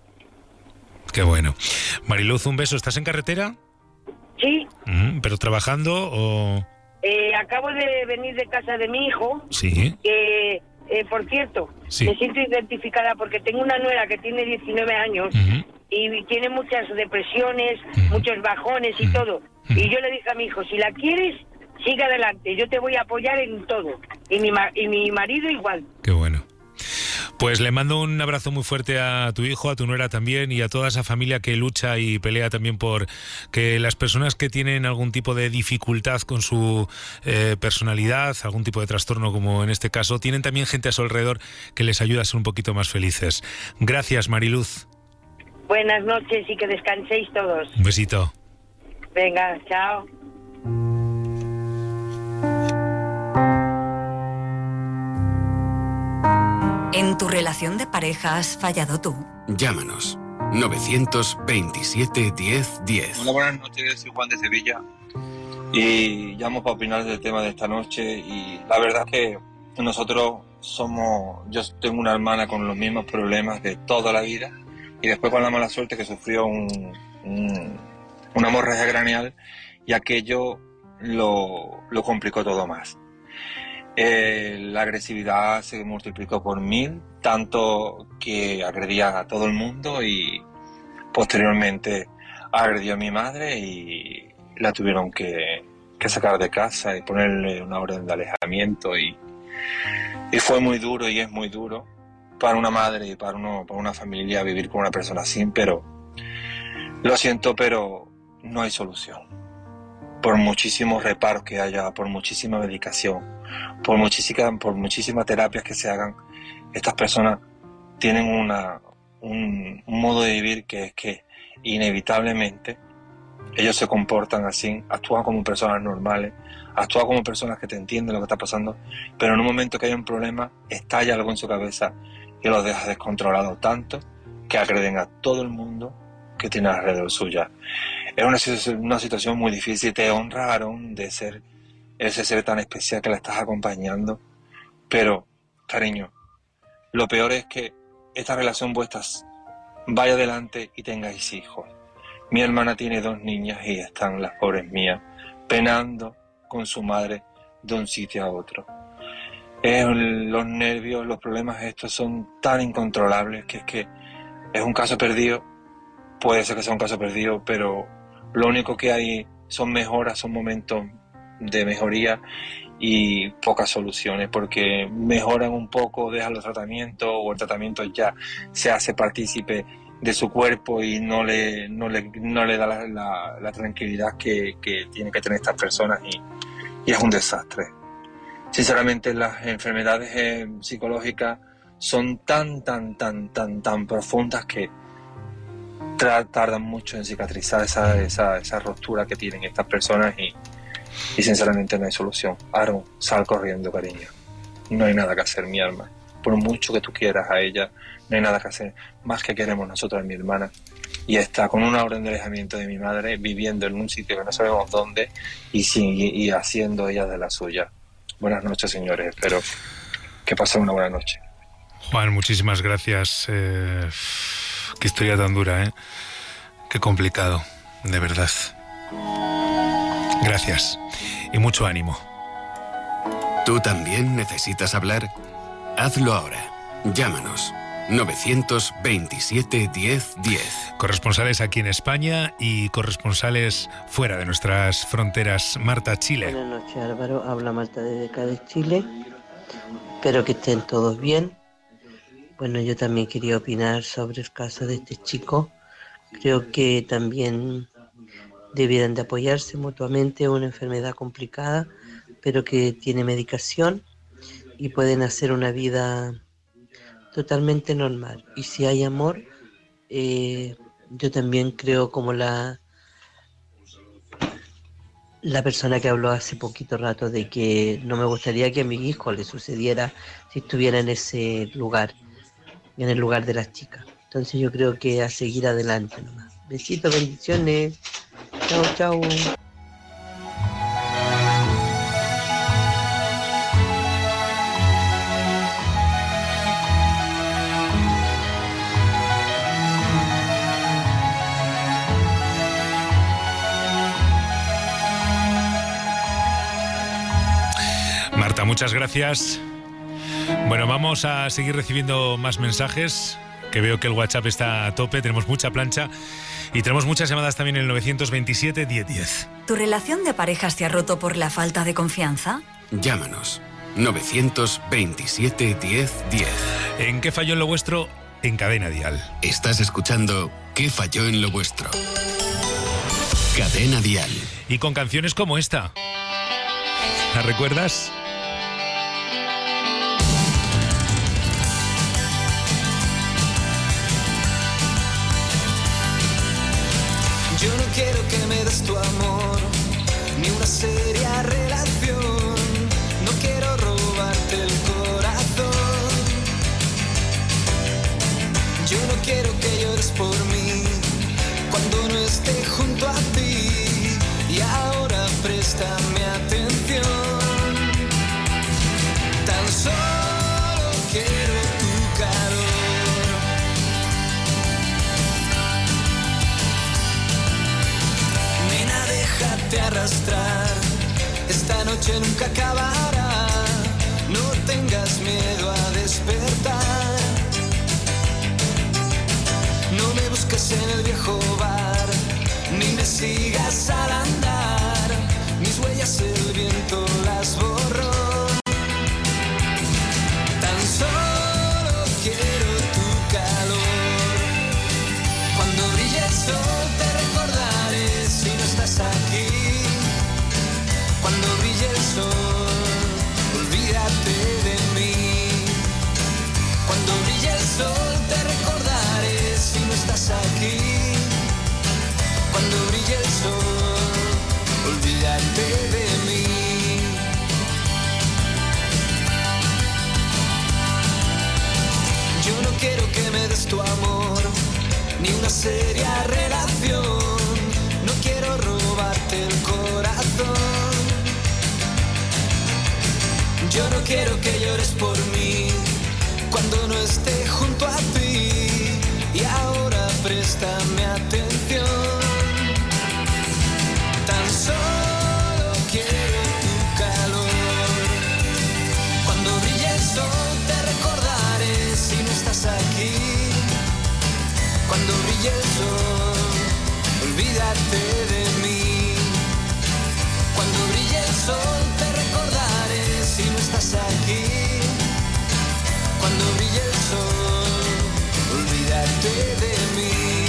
Qué bueno. Mariluz, un beso. ¿Estás en carretera? Sí. Mm, ¿pero trabajando o...? Eh, acabo de venir de casa de mi hijo. Sí. Que, eh, por cierto, Sí. me siento identificada porque tengo una nuera que tiene diecinueve años Uh-huh. y tiene muchas depresiones, muchos bajones y todo. Y yo le dije a mi hijo, si la quieres, sigue adelante, yo te voy a apoyar en todo. Y mi, ma- y mi marido igual. Qué bueno. Pues le mando un abrazo muy fuerte a tu hijo, a tu nuera también y a toda esa familia que lucha y pelea también por que las personas que tienen algún tipo de dificultad con su eh, personalidad, algún tipo de trastorno como en este caso, tienen también gente a su alrededor que les ayuda a ser un poquito más felices. Gracias, Mariluz. Buenas noches y que descanséis todos. Un besito. Venga, chao. ¿En tu relación de pareja has fallado tú? Llámanos. novecientos veintisiete diez diez. Hola, buenas noches, soy Juan de Sevilla y llamo para opinar del tema de esta noche y la verdad es que nosotros somos, yo tengo una hermana con los mismos problemas de toda la vida y después con la mala suerte que sufrió un, un, una hemorragia craneal y aquello lo, lo complicó todo más. Eh, la agresividad se multiplicó por mil, tanto que agredía a todo el mundo y posteriormente agredió a mi madre y la tuvieron que, que sacar de casa y ponerle una orden de alejamiento y, y fue muy duro y es muy duro para una madre y para, uno, para una familia vivir con una persona así, pero lo siento, pero no hay solución. Por muchísimos reparos que haya, por muchísima medicación, por muchísimas por muchísimas terapias que se hagan, estas personas tienen una, un, un modo de vivir que es que inevitablemente ellos se comportan así, actúan como personas normales, actúan como personas que te entienden lo que está pasando, pero en un momento que hay un problema, estalla algo en su cabeza y los deja descontrolados tanto que agreden a todo el mundo que tiene alrededor suya. Es una, una situación muy difícil. Te honra, Aarón, de ser ese ser tan especial que la estás acompañando, pero, cariño, lo peor es que esta relación vuestra vaya adelante y tengáis hijos. Mi hermana tiene dos niñas y están las pobres mías penando con su madre de un sitio a otro. Eh, los nervios, los problemas estos son tan incontrolables que es que es un caso perdido. Puede ser que sea un caso perdido, pero lo único que hay son mejoras, son momentos de mejoría y pocas soluciones, porque mejoran un poco, dejan los tratamientos o el tratamiento ya se hace partícipe de su cuerpo y no le, no le, no le da la, la, la tranquilidad que, que tienen que tener estas personas y, y es un desastre. Sinceramente, las enfermedades eh, psicológicas son tan, tan, tan, tan, tan profundas que tra- tardan mucho en cicatrizar esa, esa, esa ruptura que tienen estas personas y, y sinceramente no hay solución. Aarón, sal corriendo, cariño. No hay nada que hacer, mi alma. Por mucho que tú quieras a ella, no hay nada que hacer. Más que queremos nosotros a mi hermana. Y está con una orden de alejamiento de mi madre, viviendo en un sitio que no sabemos dónde y, sigue, y haciendo ella de la suya. Buenas noches, señores. Espero que pasen una buena noche. Juan, muchísimas gracias. Eh, qué historia tan dura, ¿eh? Qué complicado, de verdad. Gracias y mucho ánimo. ¿Tú también necesitas hablar? Hazlo ahora. Llámanos. novecientos veintisiete diez diez. Corresponsales aquí en España y corresponsales fuera de nuestras fronteras. Marta, Chile. Buenas noches, Álvaro. Habla Marta desde Cádiz, Chile. Espero que estén todos bien. Bueno, yo también quería opinar sobre el caso de este chico. Creo que también debieran de apoyarse mutuamente. Es una enfermedad complicada, pero que tiene medicación y pueden hacer una vida totalmente normal. Y si hay amor, eh, yo también creo como la la persona que habló hace poquito rato de que no me gustaría que a mi hijo le sucediera si estuviera en ese lugar, en el lugar de las chicas. Entonces yo creo que a seguir adelante nomás. Besitos, bendiciones. Chao, chao. Marta, muchas gracias. Bueno, vamos a seguir recibiendo más mensajes, que veo que el WhatsApp está a tope, tenemos mucha plancha y tenemos muchas llamadas también en el novecientos veintisiete diez diez. ¿Tu relación de pareja se ha roto por la falta de confianza? Llámanos. novecientos veintisiete diez diez. ¿En qué falló en lo vuestro? En Cadena Dial. Estás escuchando ¿Qué falló en lo vuestro? Cadena Dial. Y con canciones como esta. ¿La recuerdas? Yo no quiero que me des tu amor, ni una seria relación. No quiero robarte el corazón. Yo no quiero que llores por mí cuando no esté junto a ti. Y ahora préstame atención. Tan solo quiero tu calor. Nena, déjate arrastrar. Esta noche nunca acabará. No tengas miedo a despertar. No me busques en el viejo bar. ni me sigas al andar, mis huellas el viento las borró. Tan solo quiero tu calor. Cuando brille el sol te recordaré si no estás aquí. Cuando brille el sol, olvídate de mí. Cuando brille el sol te recordaré si no estás aquí. Cuando brille el sol, olvídate de mí. Yo no quiero que me des tu amor, ni una seria relación. No quiero robarte el corazón. Yo no quiero que llores por mí cuando no esté junto a ti. Y ahora préstame atención. Tan solo quiero tu calor. Cuando brille el sol te recordaré si no estás aquí. Cuando brille el sol, olvídate de mí. Cuando brille el sol te recordaré si no estás aquí. Cuando brille el sol, olvídate de mí.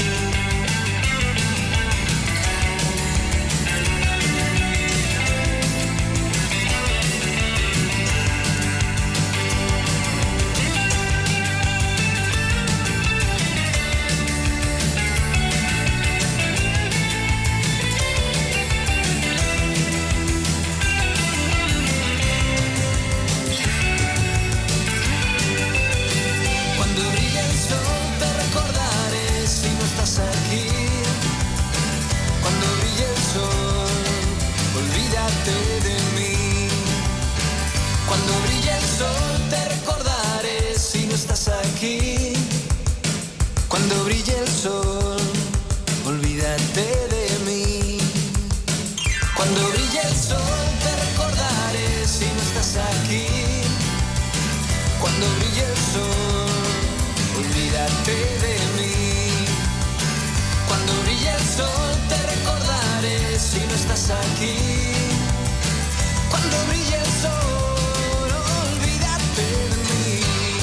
Cuando brille el sol, olvídate de mí. Cuando brille el sol te recordaré si no estás aquí. Cuando brille el sol, olvídate de mí. Cuando brille el sol te recordaré si no estás aquí. Cuando brille el sol, olvídate de mí.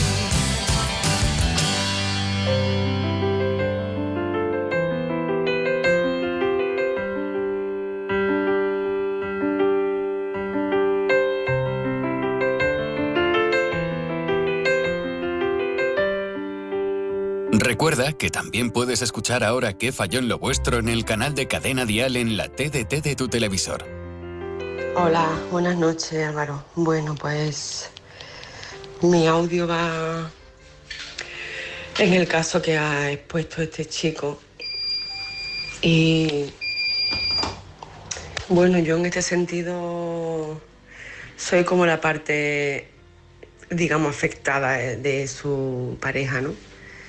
Recuerda que también puedes escuchar ahora Qué falló en lo vuestro en el canal de Cadena Dial en la T D T de tu televisor. Hola, buenas noches, Álvaro. Bueno, pues mi audio va en el caso que ha expuesto este chico. Y bueno, yo en este sentido soy como la parte, digamos, afectada de su pareja, ¿no?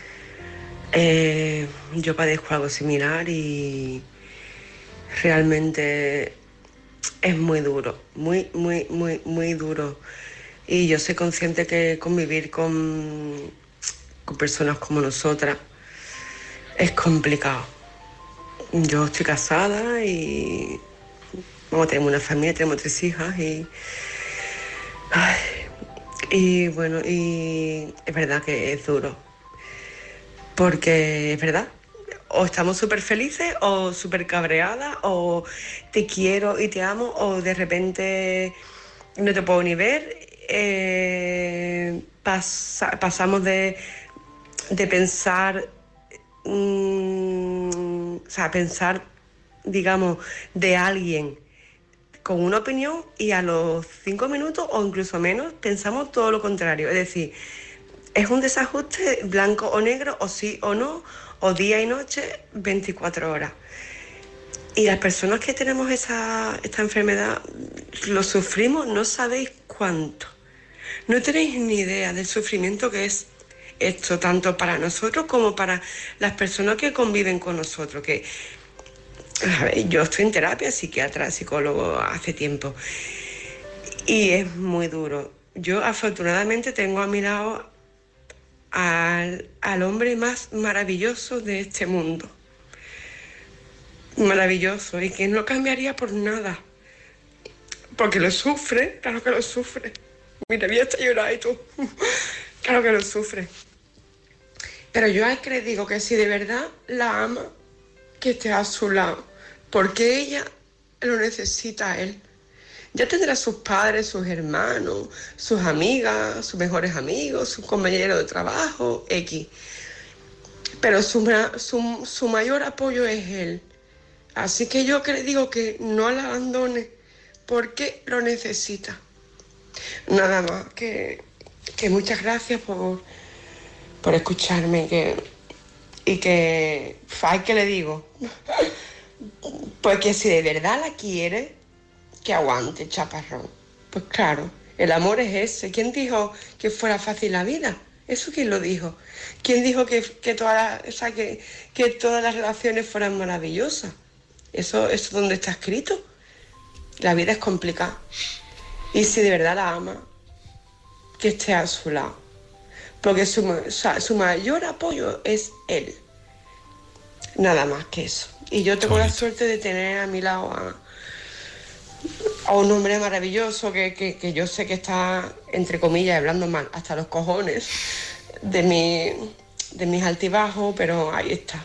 Eh, yo padezco algo similar y realmente es muy duro, muy, muy, muy, muy duro. Y yo soy consciente que convivir con, con personas como nosotras es complicado. Yo estoy casada y bueno, tenemos una familia, tenemos tres hijas y... Ay, y bueno, y es verdad que es duro. Porque es verdad, o estamos súper felices o súper cabreadas, o te quiero y te amo, o de repente no te puedo ni ver. Eh, pasa, pasamos de, de pensar, mmm, o sea, pensar, digamos, de alguien con una opinión y a los cinco minutos o incluso menos pensamos todo lo contrario. Es decir, es un desajuste blanco o negro, o sí o no, o día y noche, veinticuatro horas. Y las personas que tenemos esa, esta enfermedad, lo sufrimos, no sabéis cuánto. No tenéis ni idea del sufrimiento que es esto, tanto para nosotros como para las personas que conviven con nosotros. Que, a ver, yo estoy en terapia, psiquiatra, psicólogo hace tiempo. Y es muy duro. Yo afortunadamente tengo a mi lado Al, al hombre más maravilloso de este mundo. maravilloso y que no cambiaría por nada. Porque lo sufre, claro que lo sufre. Mira, voy hasta llorar y tú. Claro que lo sufre. Pero yo a él que le digo que si de verdad la ama, que esté a su lado. Porque ella lo necesita a él. Ya tendrá sus padres, sus hermanos, sus amigas, sus mejores amigos, sus compañeros de trabajo, X. Pero su, su, su mayor apoyo es él. Así que yo que le digo que no la abandone porque lo necesita. Nada más, que, que muchas gracias por, por escucharme que, y que, ay, ¿qué le digo? Porque si de verdad la quiere, que aguante, chaparrón. Pues claro, el amor es ese. ¿Quién dijo que fuera fácil la vida? ¿Eso quién lo dijo? ¿Quién dijo que, que, todas, o sea, que, que todas las relaciones fueran maravillosas? ¿Eso es donde está escrito? La vida es complicada. Y si de verdad la ama, que esté a su lado. Porque su, o sea, su mayor apoyo es él. Nada más que eso. Y yo tengo la suerte de tener a mi lado a, a un hombre maravilloso que, que, que yo sé que está, entre comillas, hablando mal, hasta los cojones de, mi, de mis altibajos, pero ahí está.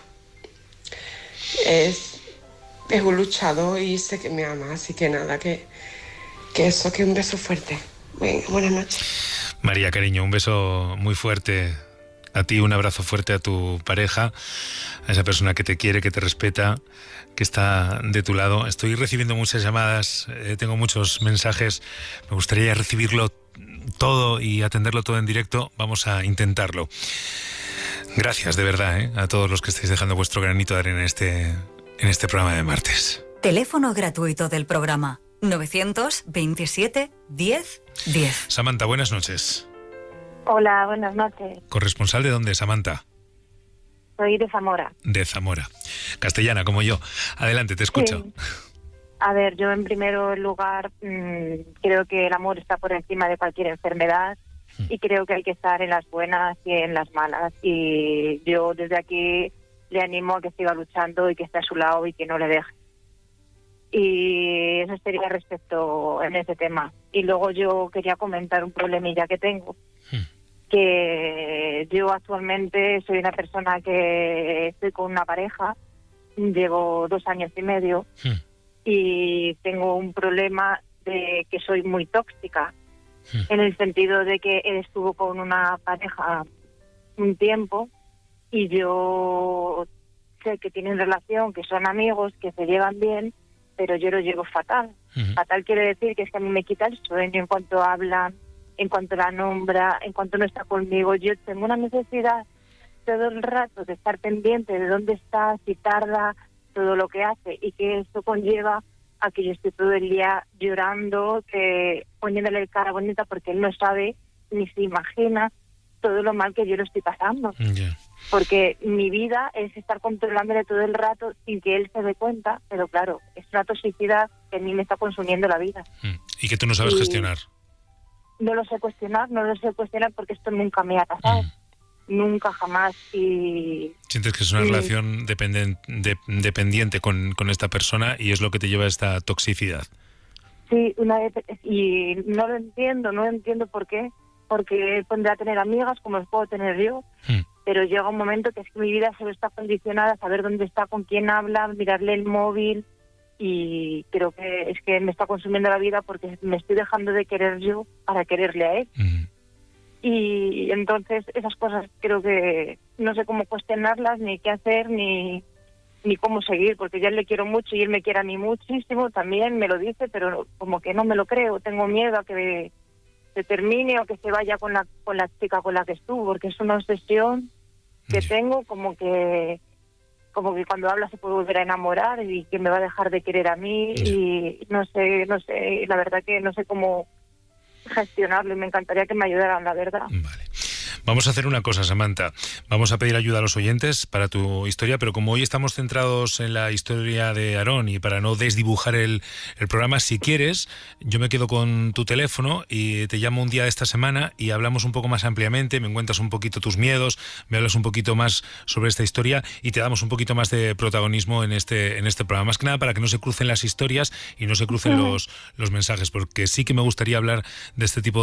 Es, es un luchador y sé que me ama, así que nada, que, que eso, que un beso fuerte. Venga, buenas noches. María, cariño, un beso muy fuerte a ti, un abrazo fuerte a tu pareja, a esa persona que te quiere, que te respeta, que está de tu lado. Estoy recibiendo muchas llamadas, eh, tengo muchos mensajes, me gustaría recibirlo todo y atenderlo todo en directo. Vamos a intentarlo. Gracias de verdad, ¿eh? A todos los que estáis dejando vuestro granito de arena en este, en este programa de martes. Teléfono gratuito del programa novecientos veintisiete diez diez. Samantha, buenas noches. Hola, buenas noches. ¿Corresponsal de dónde, Samantha? Soy de Zamora. De Zamora. Castellana, como yo. Adelante, te escucho. Sí. A ver, yo en primer lugar mmm, creo que el amor está por encima de cualquier enfermedad mm. y creo que hay que estar en las buenas y en las malas. Y yo desde aquí le animo a que siga luchando y que esté a su lado y que no le deje. Y eso sería respecto en ese tema. Y luego yo quería comentar un problemilla que tengo. Mm. Que yo actualmente soy una persona que estoy con una pareja, llevo dos años y medio mm. y tengo un problema de que soy muy tóxica, mm. en el sentido de que él estuvo con una pareja un tiempo y yo sé que tienen relación, que son amigos, que se llevan bien, pero yo lo llevo fatal. Mm. Fatal quiere decir que es que a mí me quita el sueño en cuanto hablan, en cuanto la nombra, en cuanto no está conmigo. Yo tengo una necesidad todo el rato de estar pendiente de dónde está, si tarda, todo lo que hace, y que esto conlleva a que yo esté todo el día llorando, que poniéndole cara bonita, porque él no sabe ni se imagina todo lo mal que yo lo estoy pasando. Yeah. Porque mi vida es estar controlándole todo el rato sin que él se dé cuenta, pero claro, es una toxicidad que a mí me está consumiendo la vida. Y que tú no sabes y... gestionar. No lo sé cuestionar, no lo sé cuestionar porque esto nunca me ha pasado, mm. nunca, jamás. Y sientes que es una y... relación dependen, de, dependiente con, con esta persona y es lo que te lleva a esta toxicidad. Sí, una y no lo entiendo, no entiendo por qué, porque pondré a tener amigas como las puedo tener yo, mm. pero llega un momento que es que mi vida solo está condicionada a saber dónde está, con quién habla, mirarle el móvil. Y creo que es que me está consumiendo la vida porque me estoy dejando de querer yo para quererle a él. Uh-huh. Y entonces esas cosas creo que no sé cómo cuestionarlas, ni qué hacer, ni, ni cómo seguir, porque ya le quiero mucho y él me quiere a mí muchísimo, también me lo dice, pero como que no me lo creo, tengo miedo a que se termine o que se vaya con la, con la chica con la que estuvo, porque es una obsesión que uh-huh. tengo, como que... como que cuando habla se puede volver a enamorar y que me va a dejar de querer a mí y no sé, no sé, la verdad que no sé cómo gestionarlo y me encantaría que me ayudaran, la verdad. Vale. Vamos a hacer una cosa, Samantha. Vamos a pedir ayuda a los oyentes para tu historia, pero como hoy estamos centrados en la historia de Aarón y para no desdibujar el, el programa, si quieres, yo me quedo con tu teléfono y te llamo un día de esta semana y hablamos un poco más ampliamente, me cuentas un poquito tus miedos, me hablas un poquito más sobre esta historia y te damos un poquito más de protagonismo en este, en este programa. Más que nada para que no se crucen las historias y no se crucen los, los mensajes, porque sí que me gustaría hablar de este tipo